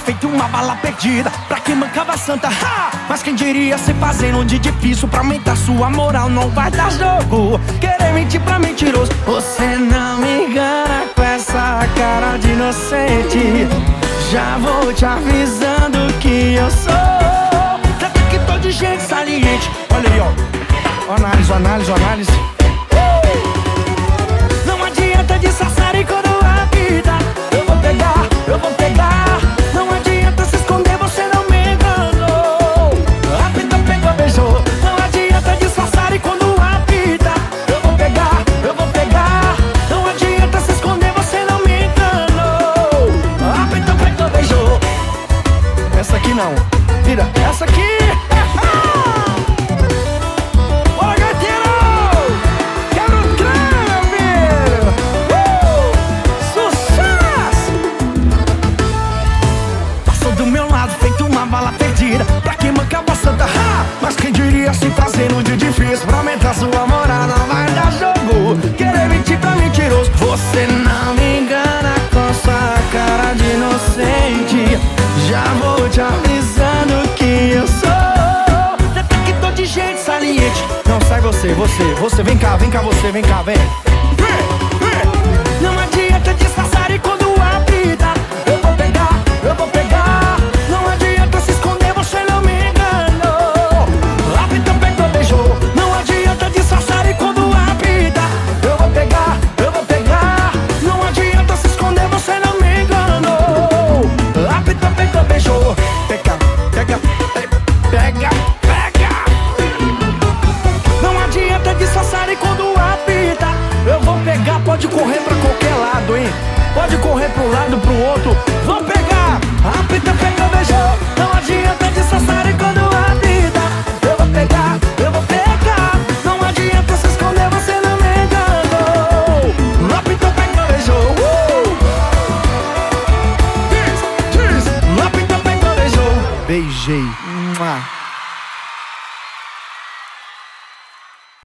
feito uma bala perdida pra quem mancava santa, ha! Mas quem diria se fazendo de difícil pra aumentar sua moral. Não vai dar jogo, querer mentir pra mentiroso. Você não me engana com essa cara de inocente. Já vou te avisando que eu sou. Tanto que tô de gente saliente. Olha aí, ó, análise. Não adianta disfarçar e quando a vida eu vou pegar. Não adianta se esconder, você não me enganou. Apita, pegou, beijou. Não adianta disfarçar e quando a vida eu vou pegar. Não adianta se esconder, você não me enganou. Apita, pegou, beijou. Essa aqui não, vira, essa aqui. Bala perdida pra quem mancava santa, ha! Mas quem diria se fazendo de difícil pra aumentar sua moral. Não vai dar jogo, querer mentir pra mentiroso. Você não me engana com sua cara de inocente. Já vou te avisando que eu sou. Até que tô de gente saliente. Não sai você, vem cá, vem. Não adianta disfarçar e quando a vida eu vou pegar. Pode correr pra qualquer lado, hein? Pode correr pro lado, pro outro. Vou pegar, apita, pegou, beijou. Não adianta disfarçar e quando a vida eu vou pegar. Não adianta se esconder, você não me enganou. Apita, pegou, beijou. Apita, pegou, beijou. Beijei.